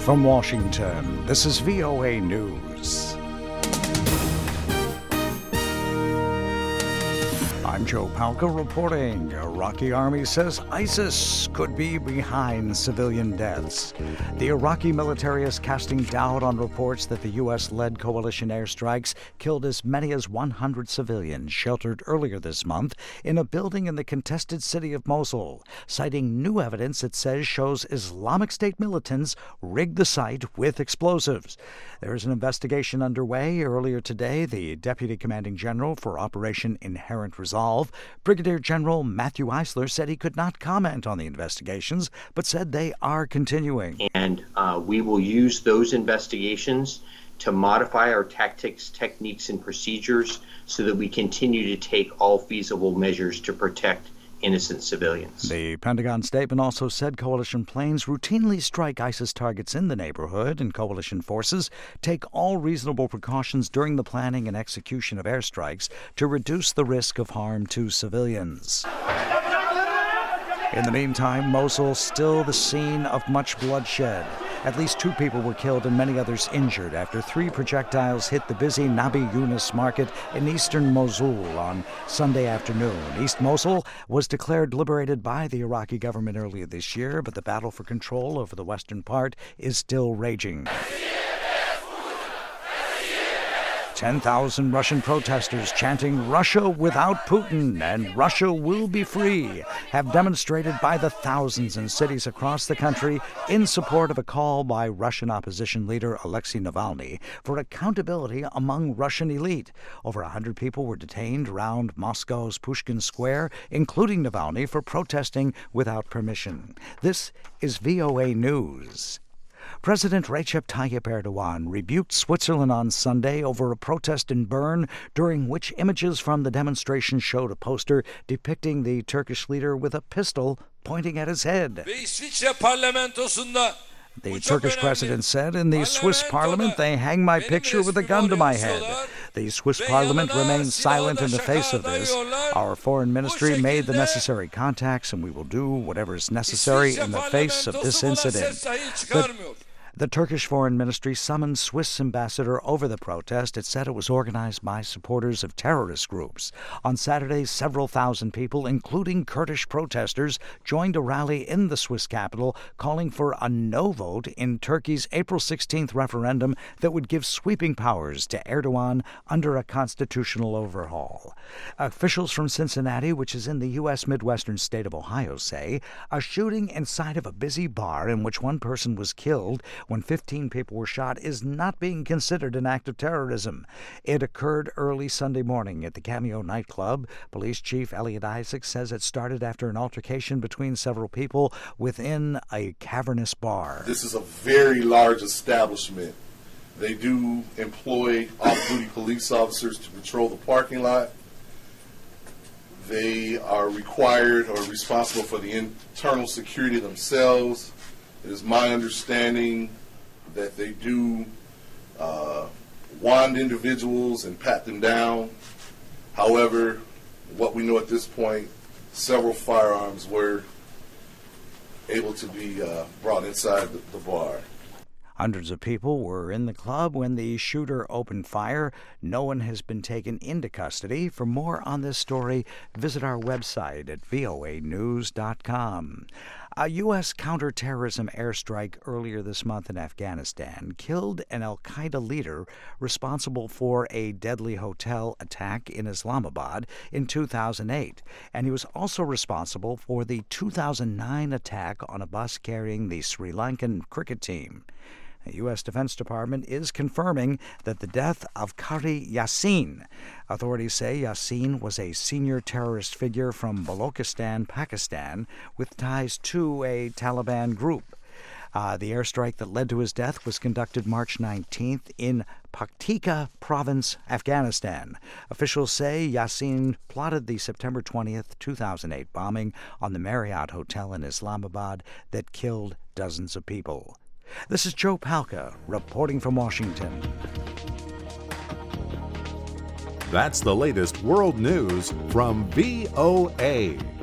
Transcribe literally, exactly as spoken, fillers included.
From Washington, this is V O A News. I'm Joe Palca reporting. Iraqi army says ISIS could be behind civilian deaths. The Iraqi military is casting doubt on reports that the U S-led coalition airstrikes killed as many as one hundred civilians sheltered earlier this month in a building in the contested city of Mosul, citing new evidence it says shows Islamic State militants rigged the site with explosives. There is an investigation underway. Earlier today, the Deputy Commanding General for Operation Inherent Resolve, Brigadier General Matthew Eisler, said he could not comment on the investigations, but said they are continuing. And uh, we will use those investigations to modify our tactics, techniques, and procedures so that we continue to take all feasible measures to protect innocent civilians. The Pentagon statement also said coalition planes routinely strike ISIS targets in the neighborhood, and coalition forces take all reasonable precautions during the planning and execution of airstrikes to reduce the risk of harm to civilians. In the meantime, Mosul still the scene of much bloodshed. At least two people were killed and many others injured after three projectiles hit the busy Nabi Yunus market in eastern Mosul on Sunday afternoon. East Mosul was declared liberated by the Iraqi government earlier this year, but the battle for control over the western part is still raging. ten thousand Russian protesters chanting "Russia without Putin" and "Russia will be free" have demonstrated by the thousands in cities across the country in support of a call by Russian opposition leader Alexei Navalny for accountability among Russian elite. Over one hundred people were detained around Moscow's Pushkin Square, including Navalny, for protesting without permission. This is V O A News. President Recep Tayyip Erdogan rebuked Switzerland on Sunday over a protest in Bern, during which images from the demonstration showed a poster depicting the Turkish leader with a pistol pointing at his head. The Turkish president said, "In the Swiss parliament, they hang my picture with a gun to my head." The Swiss parliament remains silent in the face of this. Our foreign ministry made the necessary contacts, and we will do whatever is necessary in the face of this incident. But the Turkish Foreign Ministry summoned Swiss ambassador over the protest. It said it was organized by supporters of terrorist groups. On Saturday, several thousand people, including Kurdish protesters, joined a rally in the Swiss capital calling for a no vote in Turkey's April sixteenth referendum that would give sweeping powers to Erdogan under a constitutional overhaul. Officials from Cincinnati, which is in the U S Midwestern state of Ohio, say a shooting inside of a busy bar in which one person was killed when fifteen people were shot is not being considered an act of terrorism. It occurred early Sunday morning at the Cameo nightclub. Police Chief Elliot Isaacs says it started after an altercation between several people within a cavernous bar. This is a very large establishment. They do employ off-duty police officers to patrol the parking lot. They are required or responsible for the internal security themselves. It is my understanding that they do uh, wand individuals and pat them down. However, what we know at this point, several firearms were able to be uh, brought inside the, the bar. Hundreds of people were in the club when the shooter opened fire. No one has been taken into custody. For more on this story, visit our website at V O A news dot com. A U S counterterrorism airstrike earlier this month in Afghanistan killed an al-Qaeda leader responsible for a deadly hotel attack in Islamabad in two thousand eight. And he was also responsible for the two thousand nine attack on a bus carrying the Sri Lankan cricket team. The U S Defense Department is confirming that the death of Qari Yassin. Authorities say Yassin was a senior terrorist figure from Balochistan, Pakistan, with ties to a Taliban group. Uh, the airstrike that led to his death was conducted March nineteenth in Paktika Province, Afghanistan. Officials say Yassin plotted the September twentieth, two thousand eight bombing on the Marriott Hotel in Islamabad that killed dozens of people. This is Joe Palca reporting from Washington. That's the latest world news from V O A.